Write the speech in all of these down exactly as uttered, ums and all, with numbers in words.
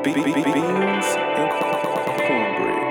Beans and cornbread.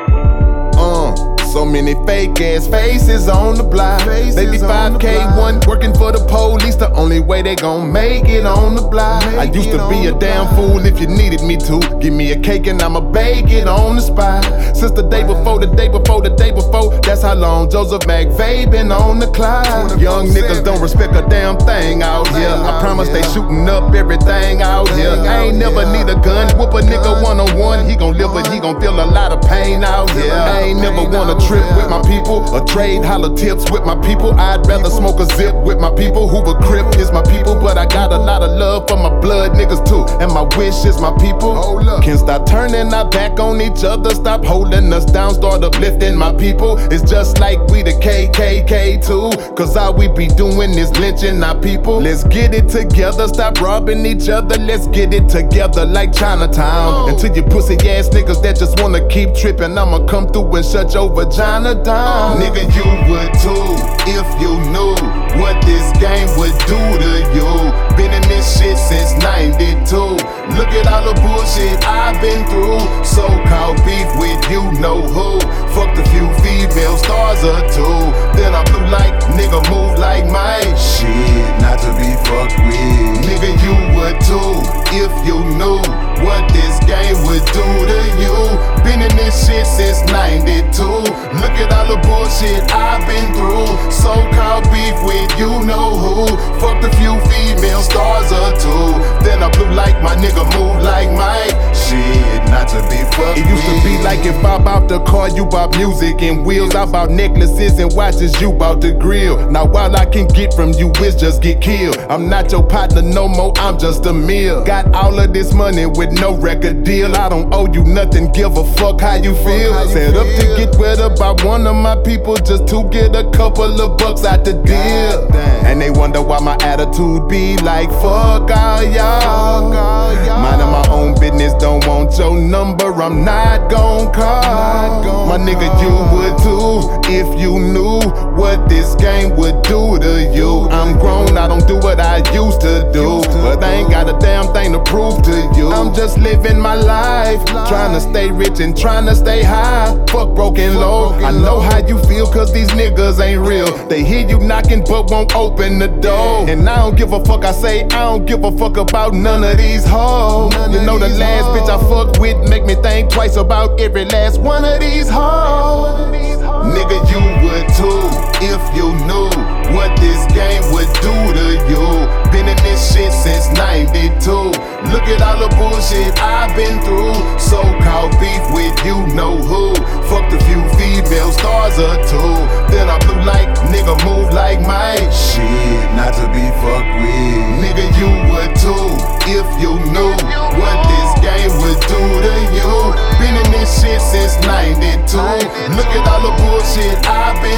Uh, so many fake ass faces on the block. They be five K one working for the police. The only way they gon' make it on the block. I used to be a damn fool if you needed me to. Give me a cake and I'ma bake it on the spot. Since the day before, the day before, the day before. That's how long Joseph McVay been on the clock. Young niggas don't respect a damn thing out here. I promise they shooting up everything out here. I ain't never need a gun. Whoop a nigga one on one. He gon' live, but he gon' feel a lot of pain out here. I ain't never wanna trip with my people or trade holler tips with my people. I'd rather smoke a zip with my people. Hoover Crip is my people, but I got a lot of love for my blood niggas too. And my wish is my people can stop turning our back on each other, stop holding us down, start uplifting my people. It's just like we the K K K too, cause all we be doing is lynching our people. Let's get it together, stop robbing each other. Let's get it together like Chinatown. Until you pussy ass niggas that just wanna keep tripping, I'ma come through and shut your vagina down. Nigga, you would too if you knew what this game would do to you. Been in this shit since ninety-two. Look at all the bullshit I've been through. So-called beef with you know who. Fucked a few female stars or two. Then I blew like nigga move like Mike. Shit, not to be fucked with. Nigga, you would too if you knew what this game would do to you. Been in this shit since ninety-two. Look at all the bullshit I've been through. So-called beef with you know who. Fucked a few female stars or two. Then I blew like my nigga move like Mike. Shit, not to be fucked with. It used to be like if I bought the car, you bought music and wheels. I bought necklaces and watches, you bought the grill. Now all I can get from you is just get killed. I'm not your partner no more, I'm just a meal. Got all of this money with no record deal. I don't owe you nothing, give a fuck how you feel. Set up to get wet about one of my people just to get a couple of bucks out the deal. And they wonder why my attitude be like fuck all y'all. Minding my own business, don't want your number, I'm not gon' call. My nigga, you would too if you knew what this game would do to you. I'm grown, I don't do what I used to do, but I ain't got a damn thing to prove to you. I'm just living my life, trying to stay rich and trying to stay high. Fuck broken low, I know how you feel cause these niggas ain't real. They hear you knocking but won't open the door. And I don't give a fuck, I say I don't give a fuck about none of these hoes. You know the last bitch I fuck with make me think twice about every last one of these hoes. Nigga, you would too if you knew what this game would do to you. Been in this shit since ninety-two. Look at all the bullshit I've been through. So-called beef with you know who. Fucked a few female stars or two. Then I blew like nigga move like Mike. Shit, not to be fucked with. Nigga, you would too if you knew what this game would do to you. Been in this shit since ninety-two. Look at all the bullshit I've been